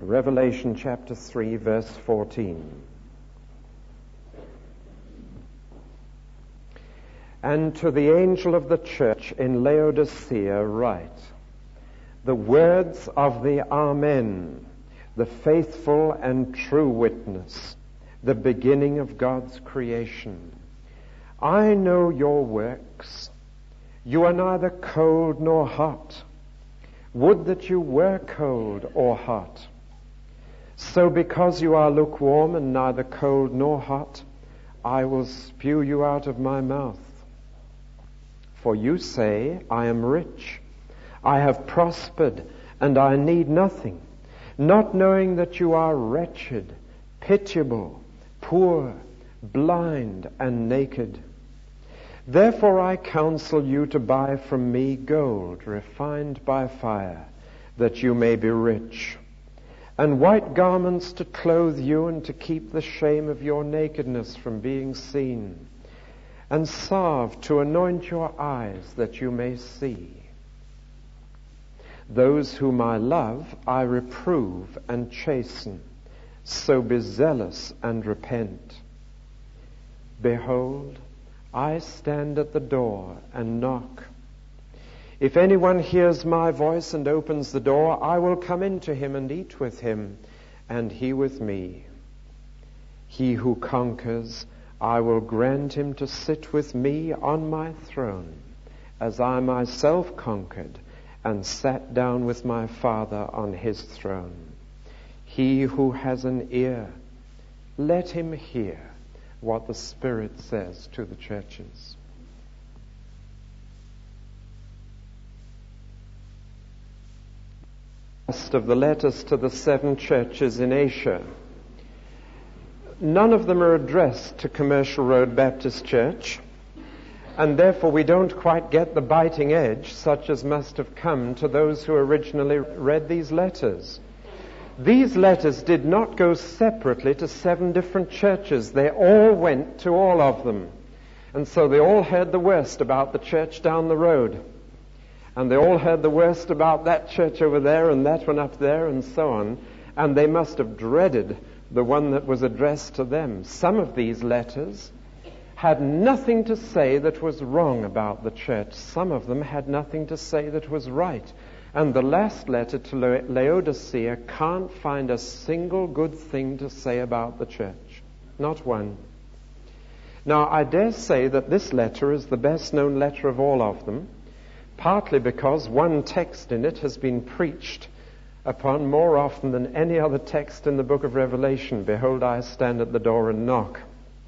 Revelation chapter 3, verse 14. And to the angel of the church in Laodicea write, the words of the Amen, the faithful and true witness, the beginning of God's creation. I know your works. You are neither cold nor hot. Would that you were cold or hot. So because you are lukewarm and neither cold nor hot, I will spew you out of my mouth. For you say, I am rich, I have prospered, and I need nothing, not knowing that you are wretched, pitiable, poor, blind, and naked. Therefore I counsel you to buy from me gold refined by fire, that you may be rich, and white garments to clothe you and to keep the shame of your nakedness from being seen, and salve to anoint your eyes that you may see. Those whom I love I reprove and chasten, so be zealous and repent. Behold, I stand at the door and knock. If anyone hears my voice and opens the door, I will come into him and eat with him, and he with me. He who conquers, I will grant him to sit with me on my throne, as I myself conquered and sat down with my Father on his throne. He who has an ear, let him hear what the Spirit says to the churches. Last of the letters to the 7 churches in Asia. None of them are addressed to Commercial Road Baptist Church, and therefore we don't quite get the biting edge such as must have come to those who originally read these letters. These letters did not go separately to 7 different churches. They all went to all of them. And so they all heard the worst about the church down the road. And they all heard the worst about that church over there and that one up there and so on. And they must have dreaded the one that was addressed to them. Some of these letters had nothing to say that was wrong about the church. Some of them had nothing to say that was right. And the last letter to Laodicea can't find a single good thing to say about the church. Not one. Now, I dare say that this letter is the best known letter of all of them, partly because one text in it has been preached upon more often than any other text in the book of Revelation. Behold, I stand at the door and knock.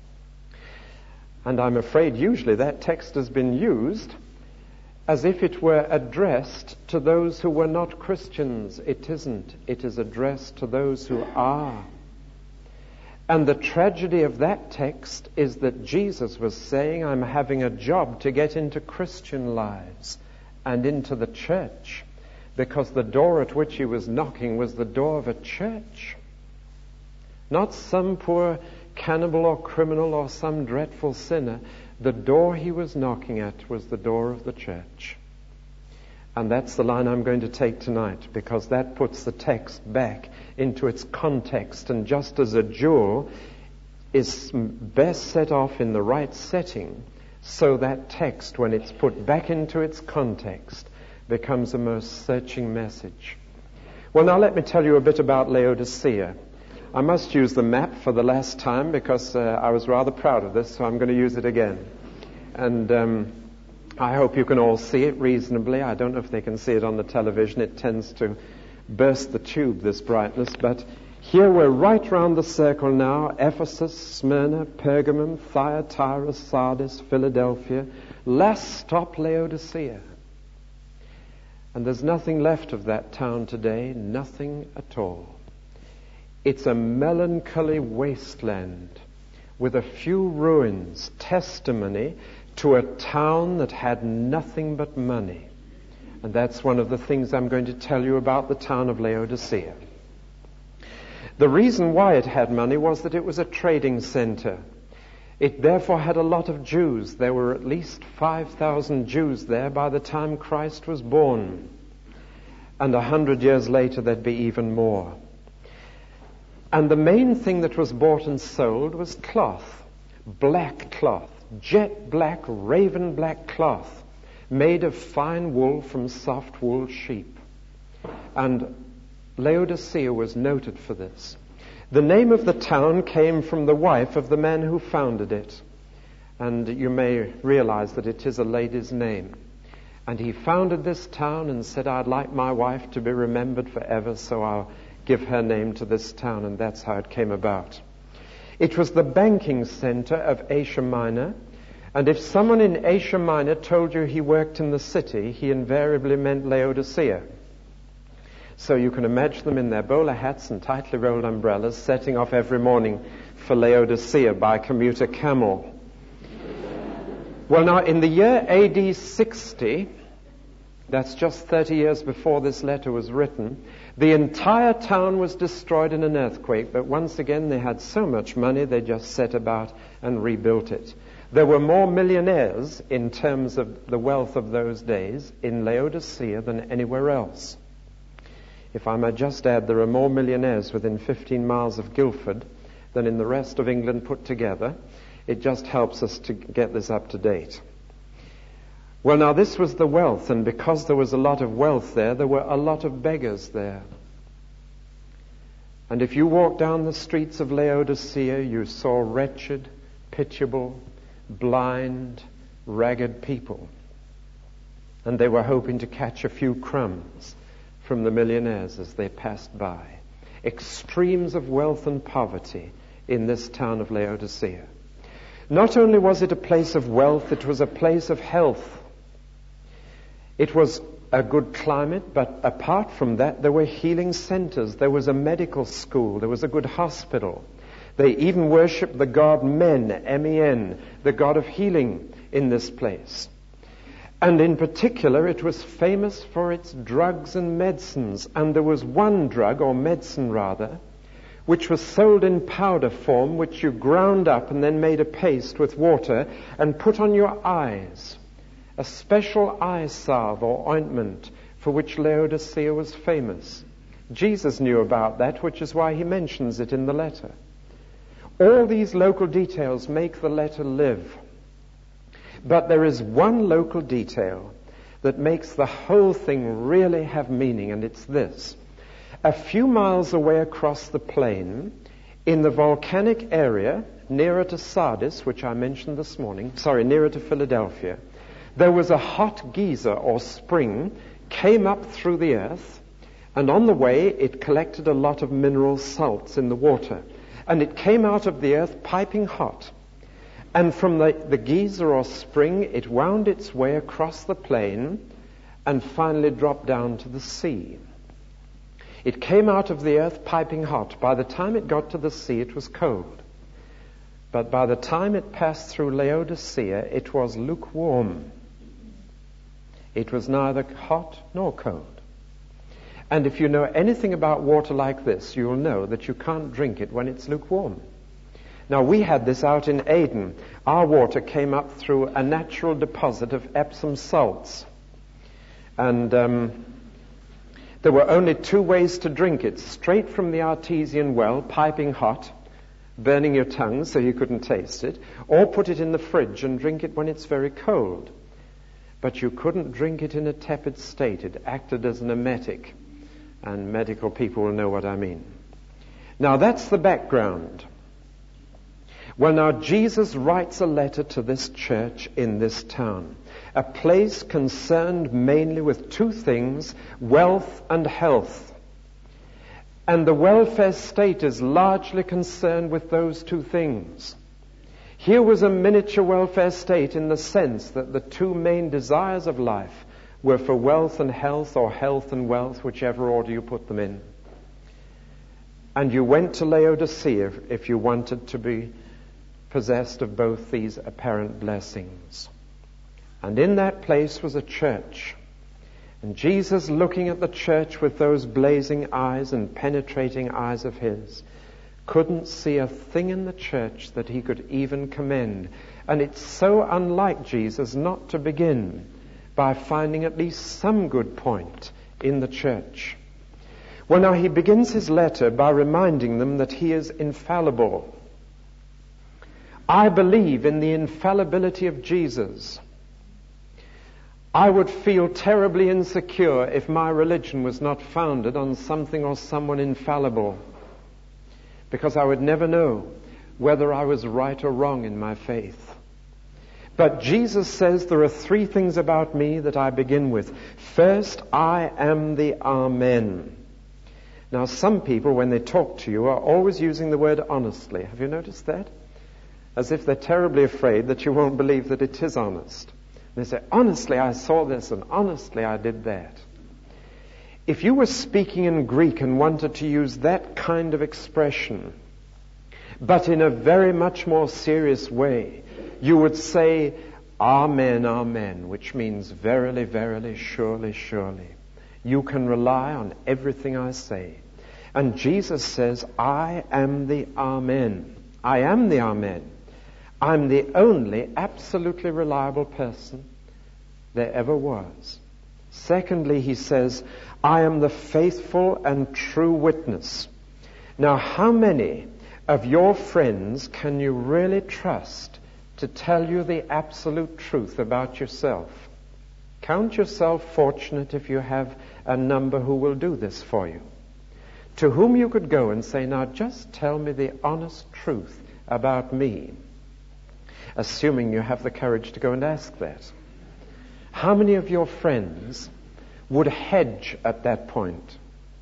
And I'm afraid usually that text has been used as if it were addressed to those who were not Christians. It isn't. It is addressed to those who are. And the tragedy of that text is that Jesus was saying, I'm having a job to get into Christian lives and into the church, because the door at which he was knocking was the door of a church. Not some poor cannibal or criminal or some dreadful sinner. The door he was knocking at was the door of the church. And that's the line I'm going to take tonight, because that puts the text back into its context. And just as a jewel is best set off in the right setting, so that text, when it's put back into its context, becomes a most searching message. Well, now let me tell you a bit about Laodicea. I must use the map for the last time because I was rather proud of this, so I'm going to use it again. And I hope you can all see it reasonably. I don't know if they can see it on the television. It tends to burst the tube, this brightness. But here we're right round the circle now. Ephesus, Smyrna, Pergamum, Thyatira, Sardis, Philadelphia. Last stop, Laodicea. And there's nothing left of that town today, nothing at all. It's a melancholy wasteland with a few ruins, testimony to a town that had nothing but money. And that's one of the things I'm going to tell you about the town of Laodicea. The reason why it had money was that it was a trading center. It therefore had a lot of Jews. There were at least 5,000 Jews there by the time Christ was born. And 100 years later there'd be even more. And the main thing that was bought and sold was cloth, black cloth, jet black, raven black cloth, made of fine wool from soft wool sheep. And Laodicea was noted for this. The name of the town came from the wife of the man who founded it. And you may realize that it is a lady's name. And he founded this town and said, I'd like my wife to be remembered forever, so I'll give her name to this town. And that's how it came about. It was the banking center of Asia Minor. And if someone in Asia Minor told you he worked in the city, he invariably meant Laodicea. So you can imagine them in their bowler hats and tightly rolled umbrellas setting off every morning for Laodicea by commuter camel. Well, now, in the year AD 60, that's just 30 years before this letter was written, the entire town was destroyed in an earthquake, but once again they had so much money they just set about and rebuilt it. There were more millionaires in terms of the wealth of those days in Laodicea than anywhere else. If I might just add, there are more millionaires within 15 miles of Guildford than in the rest of England put together. It just helps us to get this up to date. Well, now this was the wealth, and because there was a lot of wealth there were a lot of beggars there. And if you walked down the streets of Laodicea, you saw wretched, pitiable, blind, ragged people. And they were hoping to catch a few crumbs from the millionaires as they passed by. Extremes of wealth and poverty in this town of Laodicea. Not only was it a place of wealth, it was a place of health. It was a good climate, but apart from that, there were healing centers. There was a medical school. There was a good hospital. They even worshipped the god Men, M-E-N, the god of healing in this place. And in particular, it was famous for its drugs and medicines. And there was one drug, or medicine rather, which was sold in powder form, which you ground up and then made a paste with water and put on your eyes. A special eye salve or ointment for which Laodicea was famous. Jesus knew about that, which is why he mentions it in the letter. All these local details make the letter live. But there is one local detail that makes the whole thing really have meaning, and it's this. A few miles away across the plain, in the volcanic area, nearer to Sardis, which I mentioned this morning, nearer to Philadelphia, there was a hot geyser or spring, came up through the earth, and on the way it collected a lot of mineral salts in the water. And it came out of the earth piping hot. And from the geyser or spring, it wound its way across the plain and finally dropped down to the sea. It came out of the earth piping hot. By the time it got to the sea, it was cold. But by the time it passed through Laodicea, it was lukewarm. It was neither hot nor cold. And if you know anything about water like this, you'll know that you can't drink it when it's lukewarm. Now, we had this out in Aden. Our water came up through a natural deposit of Epsom salts. And there were only two ways to drink it. Straight from the artesian well, piping hot, burning your tongue so you couldn't taste it, or put it in the fridge and drink it when it's very cold. But you couldn't drink it in a tepid state. It acted as an emetic. And medical people will know what I mean. Now, that's the background. Well, now, Jesus writes a letter to this church in this town, a place concerned mainly with two things, wealth and health. And the welfare state is largely concerned with those two things. Here was a miniature welfare state in the sense that the two main desires of life were for wealth and health, or health and wealth, whichever order you put them in. And you went to Laodicea if you wanted to be possessed of both these apparent blessings. And in that place was a church. And Jesus, looking at the church with those blazing eyes and penetrating eyes of his, couldn't see a thing in the church that he could even commend. And it's so unlike Jesus not to begin by finding at least some good point in the church. Well, now he begins his letter by reminding them that he is infallible. I believe in the infallibility of Jesus. I would feel terribly insecure if my religion was not founded on something or someone infallible, because I would never know whether I was right or wrong in my faith. But Jesus says there are three things about me that I begin with. First, I am the Amen. Now, some people, when they talk to you, are always using the word honestly. Have you noticed that? As if they're terribly afraid that you won't believe that it is honest. They say, honestly, I saw this, and honestly, I did that. If you were speaking in Greek and wanted to use that kind of expression, but in a very much more serious way, you would say, Amen, Amen, which means verily, verily, surely, surely. You can rely on everything I say. And Jesus says, I am the Amen. I am the Amen. I'm the only absolutely reliable person there ever was. Secondly, he says, I am the faithful and true witness. Now, how many of your friends can you really trust to tell you the absolute truth about yourself? Count yourself fortunate if you have a number who will do this for you, to whom you could go and say, now just tell me the honest truth about me, assuming you have the courage to go and ask that. How many of your friends would hedge at that point,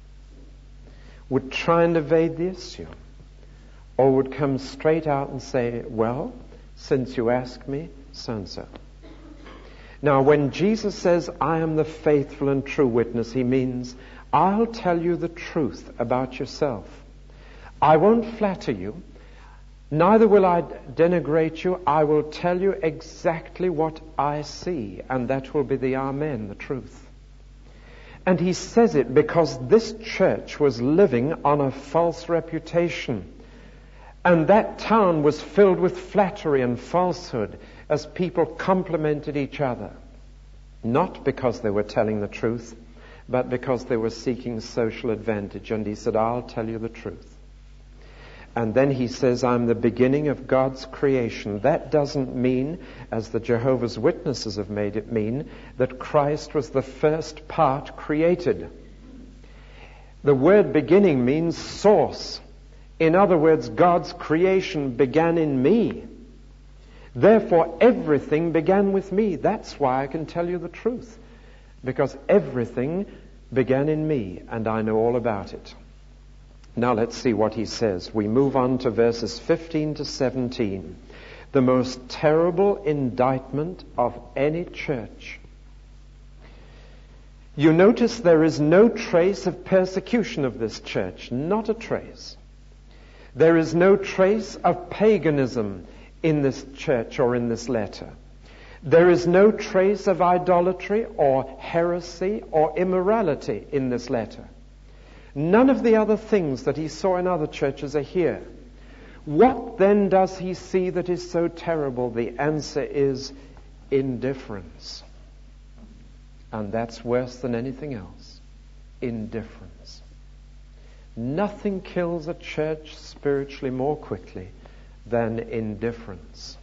would try and evade the issue, or would come straight out and say, well, since you ask me, so-and-so. Now, when Jesus says, I am the faithful and true witness, he means, I'll tell you the truth about yourself. I won't flatter you, neither will I denigrate you. I will tell you exactly what I see, and that will be the Amen, the truth. And he says it because this church was living on a false reputation. And that town was filled with flattery and falsehood as people complimented each other. Not because they were telling the truth, but because they were seeking social advantage. And he said, I'll tell you the truth. And then he says, I'm the beginning of God's creation. That doesn't mean, as the Jehovah's Witnesses have made it mean, that Christ was the first part created. The word beginning means source. In other words, God's creation began in me. Therefore, everything began with me. That's why I can tell you the truth. Because everything began in me, and I know all about it. Now let's see what he says. We move on to verses 15 to 17. The most terrible indictment of any church. You notice there is no trace of persecution of this church. Not a trace. There is no trace of paganism in this church or in this letter. There is no trace of idolatry or heresy or immorality in this letter. None of the other things that he saw in other churches are here. What then does he see that is so terrible? The answer is indifference. And that's worse than anything else. Indifference. Nothing kills a church spiritually more quickly than indifference.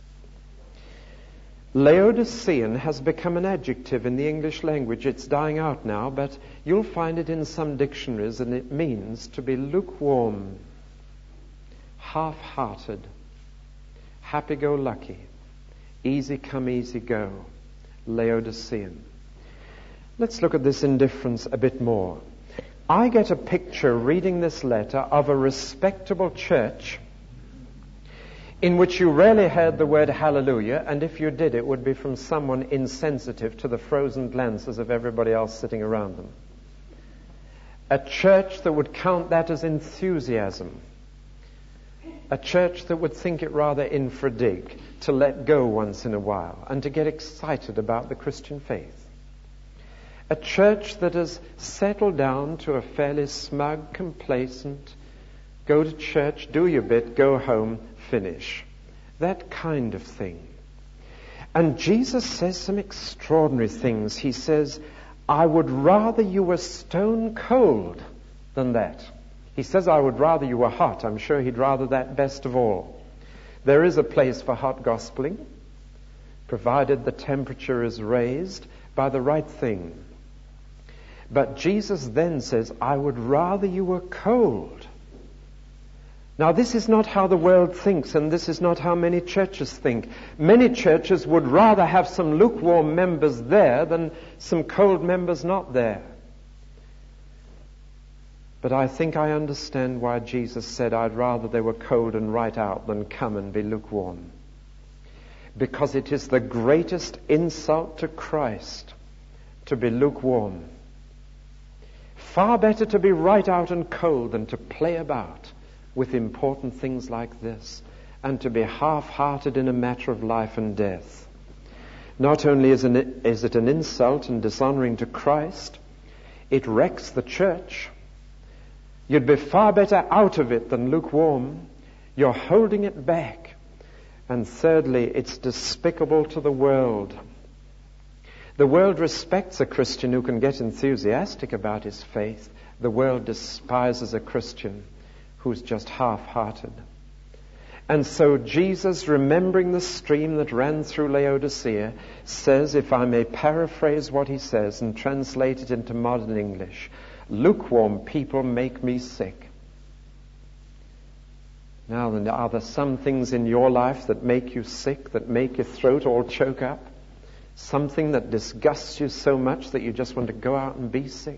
Laodicean has become an adjective in the English language. It's dying out now, but you'll find it in some dictionaries, and it means to be lukewarm, half-hearted, happy-go-lucky, easy come, easy go, Laodicean. Let's look at this indifference a bit more. I get a picture reading this letter of a respectable church in which you rarely heard the word hallelujah, and if you did, it would be from someone insensitive to the frozen glances of everybody else sitting around them. A church that would count that as enthusiasm. A church that would think it rather infra-dig to let go once in a while and to get excited about the Christian faith. A church that has settled down to a fairly smug, complacent, go to church, do your bit, go home, finish. That kind of thing. And Jesus says some extraordinary things. He says, I would rather you were stone cold than that. He says, I would rather you were hot. I'm sure he'd rather that best of all. There is a place for hot gospeling, provided the temperature is raised by the right thing. But Jesus then says, I would rather you were cold. Now, this is not how the world thinks, and this is not how many churches think. Many churches would rather have some lukewarm members there than some cold members not there. But I think I understand why Jesus said, I'd rather they were cold and right out than come and be lukewarm. Because it is the greatest insult to Christ to be lukewarm. Far better to be right out and cold than to play about with important things like this, and to be half-hearted in a matter of life and death. Not only is it an insult and dishonoring to Christ, it wrecks the church. You'd be far better out of it than lukewarm. You're holding it back. And thirdly, it's despicable to the world. The world respects a Christian who can get enthusiastic about his faith. The world despises a Christian who's just half-hearted. And so Jesus, remembering the stream that ran through Laodicea, says, if I may paraphrase what he says and translate it into modern English, lukewarm people make me sick. Now, are there some things in your life that make you sick, that make your throat all choke up? Something that disgusts you so much that you just want to go out and be sick?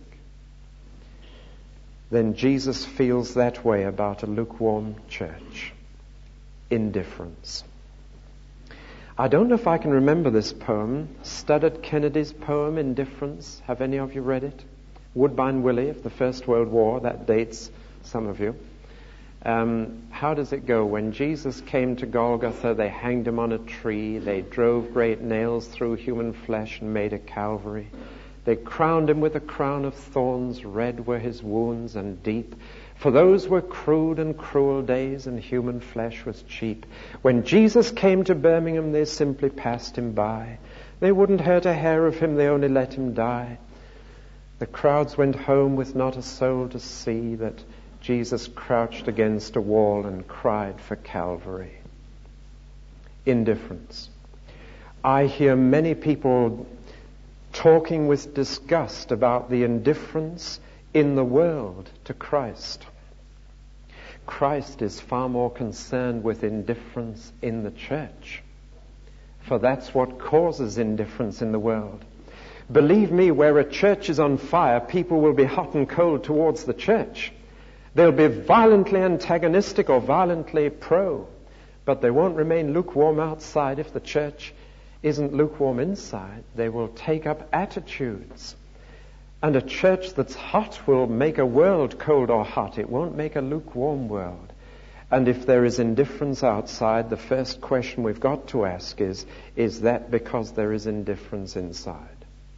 Then Jesus feels that way about a lukewarm church. Indifference. I don't know if I can remember this poem, Studdert Kennedy's poem, Indifference. Have any of you read it? Woodbine Willie of the First World War. That dates some of you. How does it go? When Jesus came to Golgotha, they hanged him on a tree. They drove great nails through human flesh and made a Calvary. They crowned him with a crown of thorns. Red were his wounds and deep. For those were crude and cruel days, and human flesh was cheap. When Jesus came to Birmingham, they simply passed him by. They wouldn't hurt a hair of him, they only let him die. The crowds went home with not a soul to see that Jesus crouched against a wall and cried for Calvary. Indifference. I hear many people talking with disgust about the indifference in the world to Christ. Christ is far more concerned with indifference in the church, for that's what causes indifference in the world. Believe me, where a church is on fire, people will be hot and cold towards the church. They'll be violently antagonistic or violently pro, but they won't remain lukewarm outside if the church isn't lukewarm inside. They will take up attitudes. And a church that's hot will make a world cold or hot. It won't make a lukewarm world. And if there is indifference outside, the first question we've got to ask is that because there is indifference inside?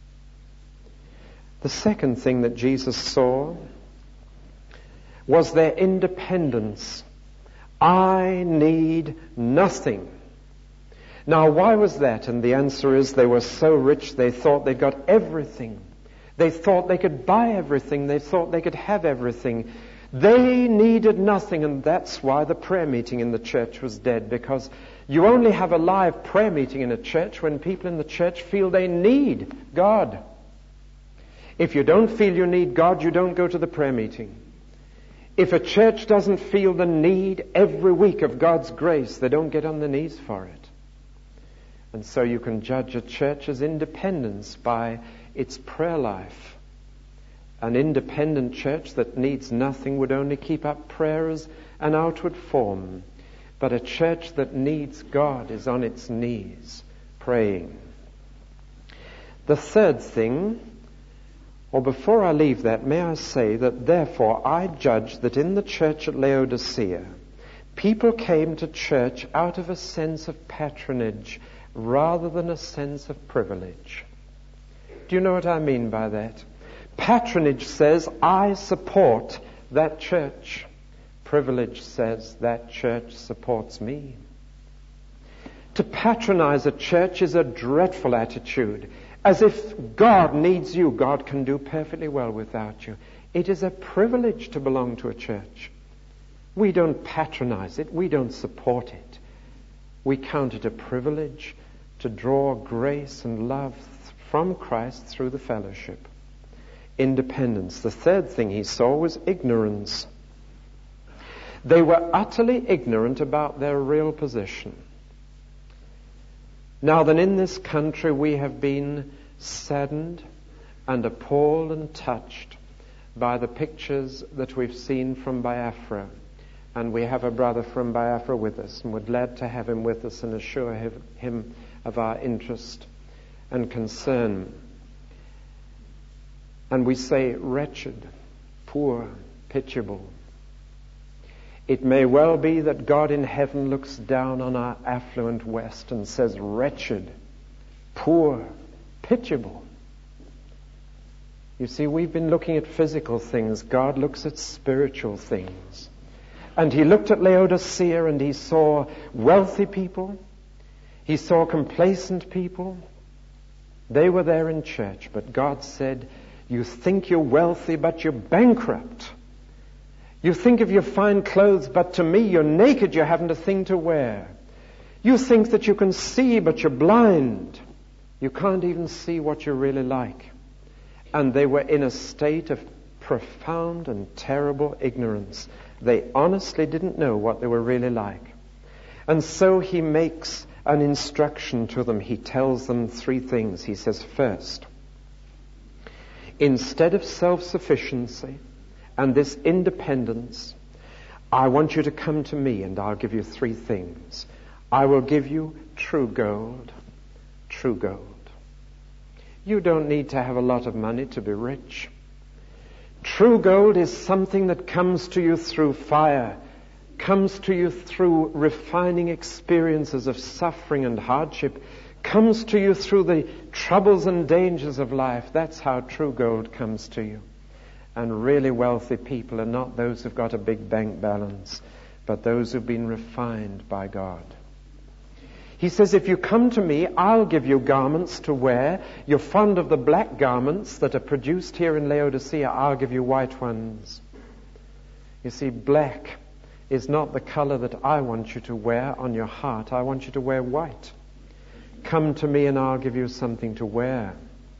The second thing that Jesus saw was their independence. I need nothing. Now, why was that? And the answer is they were so rich they thought they got everything. They thought they could buy everything. They thought they could have everything. They needed nothing, and that's why the prayer meeting in the church was dead, because you only have a live prayer meeting in a church when people in the church feel they need God. If you don't feel you need God, you don't go to the prayer meeting. If a church doesn't feel the need every week of God's grace, they don't get on their knees for it. And so you can judge a church's independence by its prayer life. An independent church that needs nothing would only keep up prayer as an outward form. But a church that needs God is on its knees praying. The third thing, or before I leave that, may I say that therefore I judge that in the church at Laodicea, people came to church out of a sense of patronage rather than a sense of privilege. Do you know what I mean by that? Patronage says, I support that church. Privilege says, that church supports me. To patronize a church is a dreadful attitude. As if God needs you. God can do perfectly well without you. It is a privilege to belong to a church. We don't patronize it. We don't support it. We count it a privilege to draw grace and love from Christ through the fellowship. Independence. The third thing he saw was ignorance. They were utterly ignorant about their real position. Now then, in this country we have been saddened and appalled and touched by the pictures that we've seen from Biafra. And we have a brother from Biafra with us, and we're glad to have him with us and assure him of our interest and concern. And we say, wretched, poor, pitiable. It may well be that God in heaven looks down on our affluent West and says, wretched, poor, pitiable. You see, we've been looking at physical things. God looks at spiritual things. And he looked at Laodicea and he saw wealthy people. He saw complacent people. They were there in church, but God said, you think you're wealthy, but you're bankrupt. You think of your fine clothes, but to me you're naked, you haven't a thing to wear. You think that you can see, but you're blind. You can't even see what you're really like. And they were in a state of profound and terrible ignorance. They honestly didn't know what they were really like. And so he makes an instruction to them. He tells them three things. He says, first, instead of self-sufficiency and this independence, I want you to come to me and I'll give you three things. I will give you true gold. True gold. You don't need to have a lot of money to be rich. True gold is something that comes to you through fire, comes to you through refining experiences of suffering and hardship, comes to you through the troubles and dangers of life. That's how true gold comes to you. And really wealthy people are not those who've got a big bank balance, but those who've been refined by God. He says, if you come to me, I'll give you garments to wear. You're fond of the black garments that are produced here in Laodicea. I'll give you white ones. You see, black is not the color that I want you to wear on your heart. I want you to wear white. Come to me and I'll give you something to wear.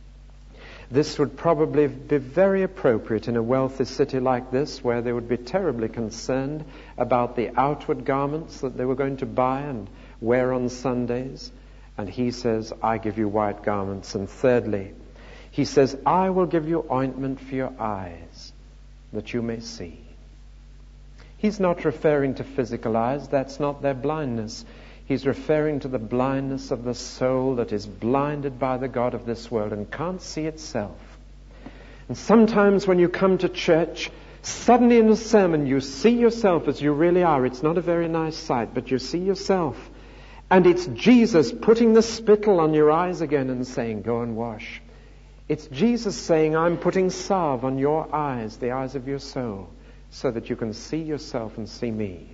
This would probably be very appropriate in a wealthy city like this, where they would be terribly concerned about the outward garments that they were going to buy and wear on Sundays. And he says, I give you white garments. And thirdly, he says, I will give you ointment for your eyes, that you may see. He's not referring to physical eyes. That's not their blindness. He's referring to the blindness of the soul that is blinded by the god of this world and can't see itself. And sometimes when you come to church, suddenly in a sermon you see yourself as you really are. It's not a very nice sight, but you see yourself. And it's Jesus putting the spittle on your eyes again and saying, go and wash. It's Jesus saying, I'm putting salve on your eyes, the eyes of your soul, so that you can see yourself and see me.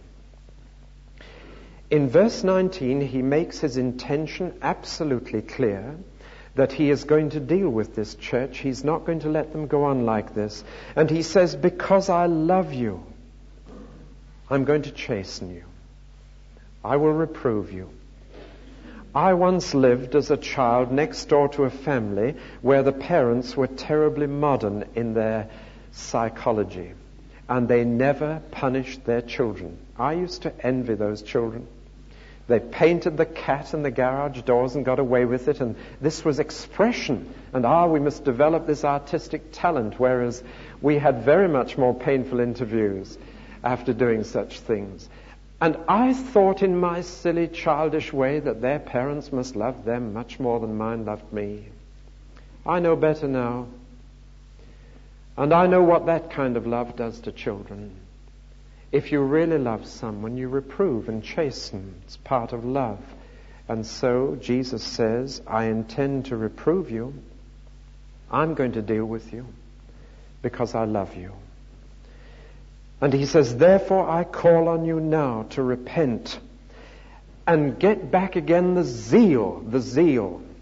In verse 19, he makes his intention absolutely clear that he is going to deal with this church. He's not going to let them go on like this. And he says, because I love you, I'm going to chasten you. I will reprove you. I once lived as a child next door to a family where the parents were terribly modern in their psychology, and they never punished their children. I used to envy those children. They painted the cat in the garage doors and got away with it, and this was expression. And we must develop this artistic talent, whereas we had very much more painful interviews after doing such things. And I thought in my silly, childish way that their parents must love them much more than mine loved me. I know better now. And I know what that kind of love does to children. If you really love someone, you reprove and chasten. It's part of love. And so Jesus says, I intend to reprove you. I'm going to deal with you because I love you. And he says, therefore I call on you now to repent and get back again the zeal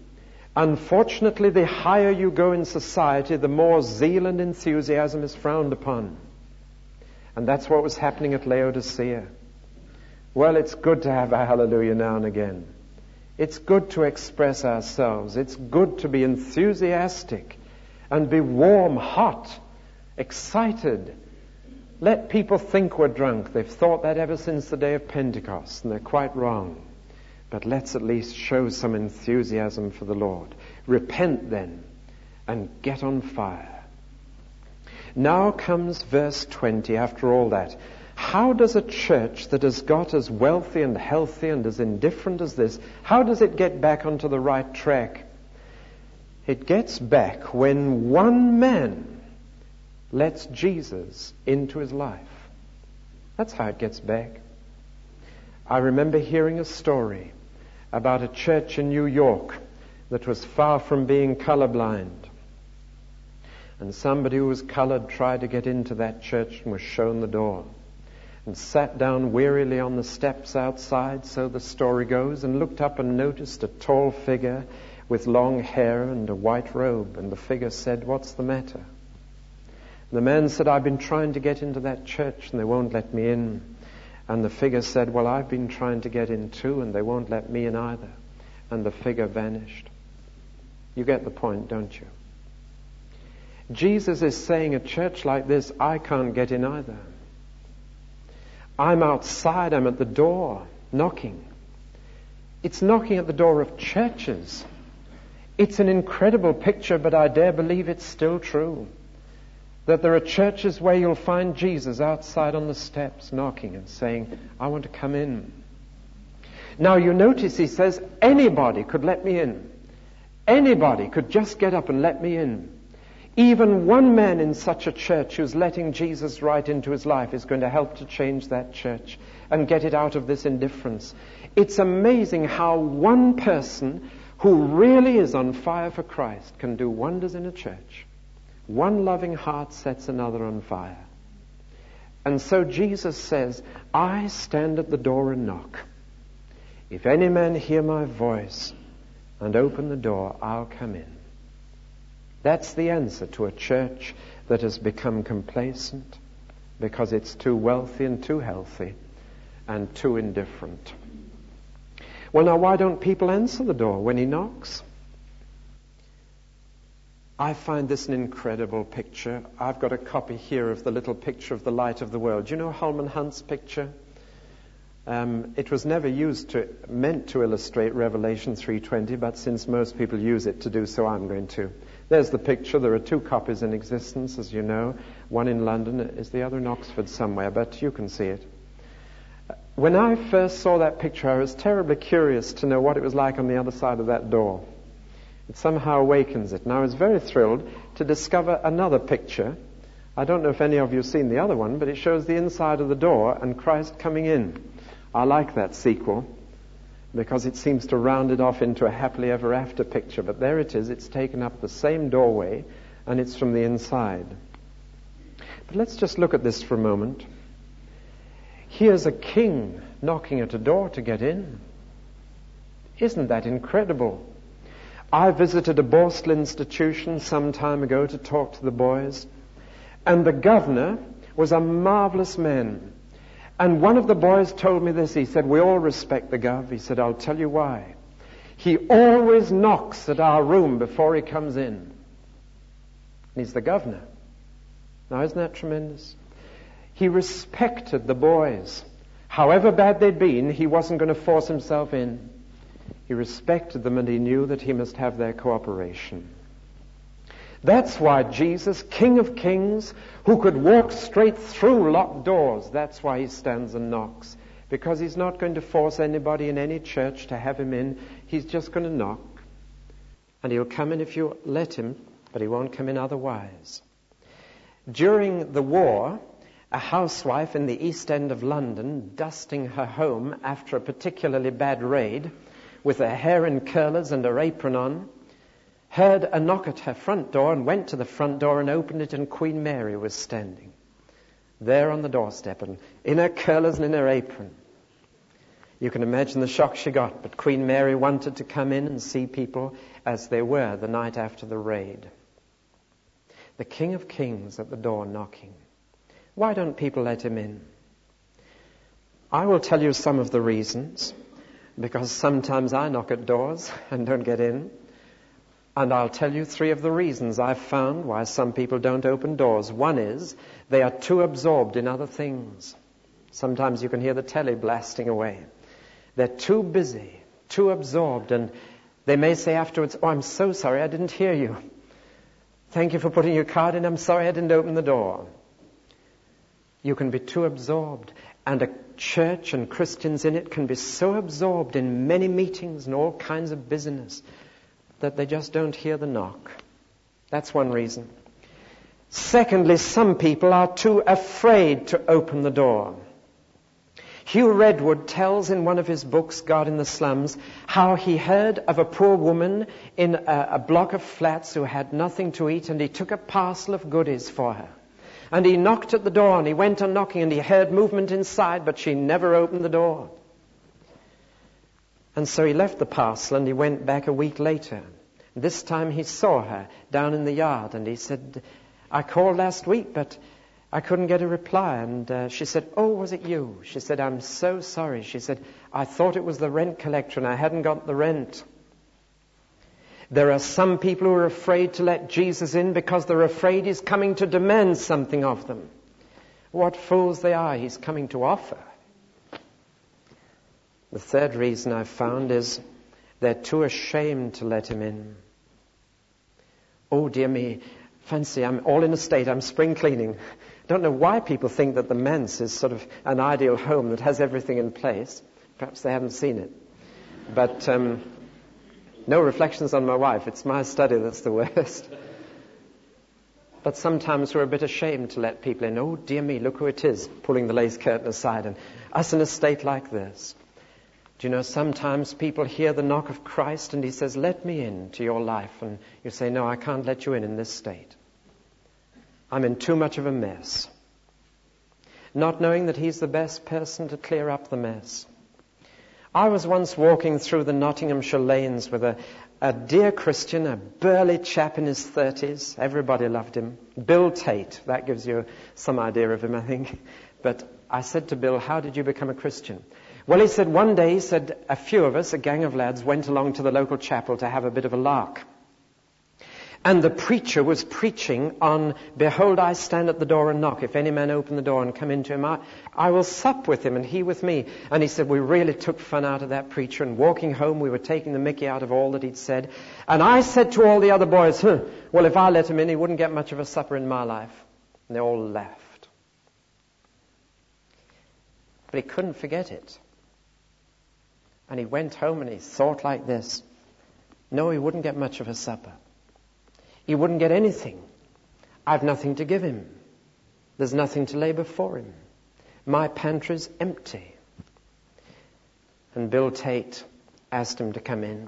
Unfortunately, the higher you go in society, the more zeal and enthusiasm is frowned upon. And that's what was happening at Laodicea. Well, it's good to have a hallelujah now and again. It's good to express ourselves. It's good to be enthusiastic and be warm, hot, excited. Let people think we're drunk. They've thought that ever since the day of Pentecost, and they're quite wrong. But let's at least show some enthusiasm for the Lord. Repent then and get on fire. Now comes verse 20 after all that. How does a church that has got as wealthy and healthy and as indifferent as this, how does it get back onto the right track? It gets back when one man lets Jesus into his life. That's how it gets back. I remember hearing a story about a church in New York that was far from being colorblind. And somebody who was colored tried to get into that church and was shown the door and sat down wearily on the steps outside, so the story goes, and looked up and noticed a tall figure with long hair and a white robe. And the figure said, "What's the matter?" The man said, "I've been trying to get into that church and they won't let me in." And the figure said, "Well, I've been trying to get in too and they won't let me in either." And the figure vanished. You get the point, don't you? Jesus is saying, a church like this, I can't get in either. I'm outside, I'm at the door, knocking. It's knocking at the door of churches. It's an incredible picture, but I dare believe it's still true. That there are churches where you'll find Jesus outside on the steps knocking and saying, "I want to come in." Now you notice he says, anybody could let me in. Anybody could just get up and let me in. Even one man in such a church who's letting Jesus right into his life is going to help to change that church and get it out of this indifference. It's amazing how one person who really is on fire for Christ can do wonders in a church. One loving heart sets another on fire. And so Jesus says, I stand at the door and knock. If any man hear my voice and open the door, I'll come in. That's the answer to a church that has become complacent because it's too wealthy and too healthy and too indifferent. Well, now, why don't people answer the door when he knocks? I find this an incredible picture. I've got a copy here of the little picture of the light of the world. Do you know Holman Hunt's picture? It was never meant to illustrate Revelation 3:20, but since most people use it to do so, I'm going to. There's the picture. There are two copies in existence, as you know. One in London, is the other in Oxford somewhere, but you can see it. When I first saw that picture, I was terribly curious to know what it was like on the other side of that door. It somehow awakens it. And I was very thrilled to discover another picture. I don't know if any of you have seen the other one, but it shows the inside of the door and Christ coming in. I like that sequel because it seems to round it off into a happily ever after picture. But there it is. It's taken up the same doorway and it's from the inside. But let's just look at this for a moment. Here's a king knocking at a door to get in. Isn't that incredible? I visited a Borstal institution some time ago to talk to the boys, and the governor was a marvelous man. And one of the boys told me this. He said, we all respect the gov. He said, I'll tell you why. He always knocks at our room before he comes in. And he's the governor. Now, isn't that tremendous? He respected the boys. However bad they'd been, he wasn't going to force himself in. He respected them and he knew that he must have their cooperation. That's why Jesus, King of Kings, who could walk straight through locked doors, that's why he stands and knocks. Because he's not going to force anybody in any church to have him in. He's just going to knock. And he'll come in if you let him, but he won't come in otherwise. During the war, a housewife in the East End of London, dusting her home after a particularly bad raid, with her hair in curlers and her apron on, heard a knock at her front door and went to the front door and opened it, and Queen Mary was standing there on the doorstep and in her curlers and in her apron. You can imagine the shock she got, but Queen Mary wanted to come in and see people as they were the night after the raid. The King of Kings at the door knocking. Why don't people let him in? I will tell you some of the reasons, because sometimes I knock at doors and don't get in. And I'll tell you 3 of the reasons I've found why some people don't open doors. One is they are too absorbed in other things. Sometimes you can hear the telly blasting away. They're too busy, too absorbed, and they may say afterwards, "Oh, I'm so sorry, I didn't hear you. Thank you for putting your card in. I'm sorry I didn't open the door." You can be too absorbed, and a church and Christians in it can be so absorbed in many meetings and all kinds of business that they just don't hear the knock. That's one reason. Secondly, some people are too afraid to open the door. Hugh Redwood tells in one of his books, God in the Slums, how he heard of a poor woman in a block of flats who had nothing to eat, and he took a parcel of goodies for her. And he knocked at the door, and he went on knocking, and he heard movement inside, but she never opened the door. And so he left the parcel, and he went back a week later. This time he saw her down in the yard, and he said, "I called last week, but I couldn't get a reply." And she said, "Oh, was it you?" She said, "I'm so sorry." She said, "I thought it was the rent collector, and I hadn't got the rent." There are some people who are afraid to let Jesus in because they're afraid he's coming to demand something of them. What fools they are, he's coming to offer. The third reason I've found is they're too ashamed to let him in. Oh, dear me, fancy, I'm all in a state, I'm spring cleaning. Don't know why people think that the manse is sort of an ideal home that has everything in place. Perhaps they haven't seen it. But no reflections on my wife. It's my study that's the worst. But sometimes we're a bit ashamed to let people in. Oh, dear me, look who it is, pulling the lace curtain aside, and us in a state like this. Do you know, sometimes people hear the knock of Christ and he says, "Let me into your life." And you say, "No, I can't let you in this state. I'm in too much of a mess." Not knowing that he's the best person to clear up the mess. I was once walking through the Nottinghamshire lanes with a dear Christian, a burly chap in his 30s. Everybody loved him. Bill Tate. That gives you some idea of him, I think. But I said to Bill, "How did you become a Christian?" Well, he said, one day, a few of us, a gang of lads, went along to the local chapel to have a bit of a lark. And the preacher was preaching on, "Behold, I stand at the door and knock. If any man open the door and come into him, I will sup with him and he with me." And he said, we really took fun out of that preacher. And walking home, we were taking the mickey out of all that he'd said. And I said to all the other boys, well, if I let him in, he wouldn't get much of a supper in my life. And they all laughed. But he couldn't forget it. And he went home and he thought like this. No, he wouldn't get much of a supper. He wouldn't get anything. I've nothing to give him. There's nothing to lay before him. My pantry's empty. And Bill Tate asked him to come in.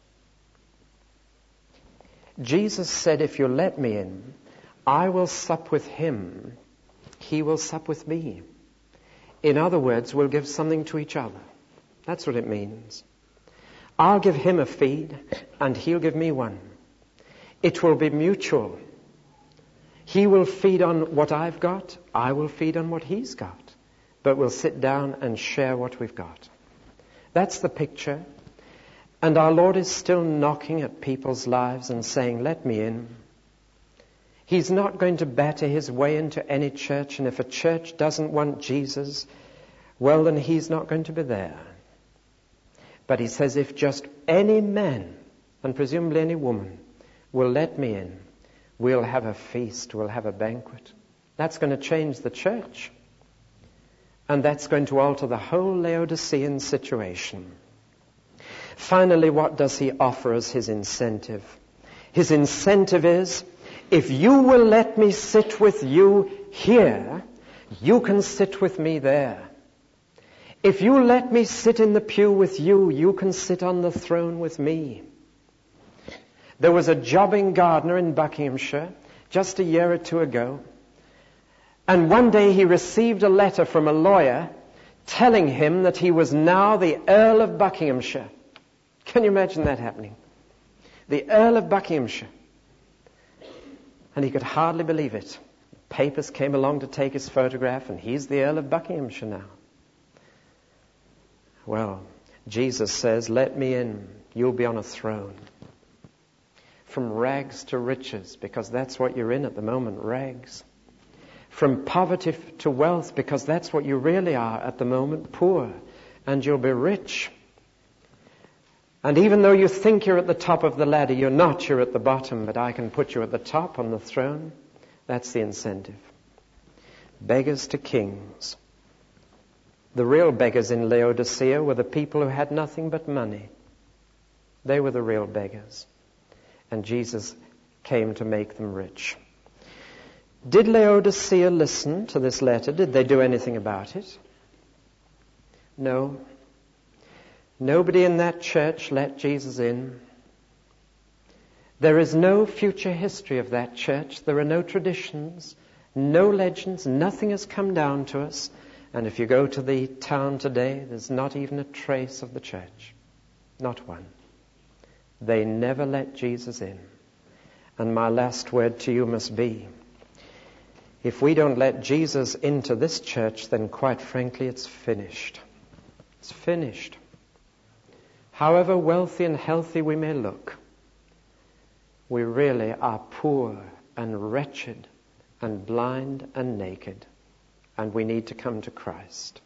Jesus said, "If you let me in, I will sup with him. He will sup with me." In other words, we'll give something to each other. That's what it means. I'll give him a feed, and he'll give me one. It will be mutual. He will feed on what I've got. I will feed on what he's got. But we'll sit down and share what we've got. That's the picture. And our Lord is still knocking at people's lives and saying, "Let me in." He's not going to batter his way into any church. And if a church doesn't want Jesus, well, then he's not going to be there. But he says, if just any man, and presumably any woman, will let me in, we'll have a feast, we'll have a banquet. That's going to change the church. And that's going to alter the whole Laodicean situation. Finally, what does he offer as his incentive? His incentive is, if you will let me sit with you here, you can sit with me there. If you let me sit in the pew with you, you can sit on the throne with me. There was a jobbing gardener in Buckinghamshire just a year or two ago. And one day he received a letter from a lawyer telling him that he was now the Earl of Buckinghamshire. Can you imagine that happening? The Earl of Buckinghamshire. And he could hardly believe it. Papers came along to take his photograph, and he's the Earl of Buckinghamshire now. Well, Jesus says, let me in. You'll be on a throne. From rags to riches, because that's what you're in at the moment, rags. From poverty to wealth, because that's what you really are at the moment, poor. And you'll be rich. And even though you think you're at the top of the ladder, you're not, you're at the bottom, but I can put you at the top on the throne. That's the incentive. Beggars to kings. The real beggars in Laodicea were the people who had nothing but money. They were the real beggars. And Jesus came to make them rich. Did Laodicea listen to this letter? Did they do anything about it? No. Nobody in that church let Jesus in. There is no future history of that church. There are no traditions, no legends. Nothing has come down to us. And if you go to the town today, there's not even a trace of the church. Not one. They never let Jesus in. And my last word to you must be, if we don't let Jesus into this church, then quite frankly, it's finished. It's finished. However wealthy and healthy we may look, we really are poor and wretched and blind and naked, and we need to come to Christ.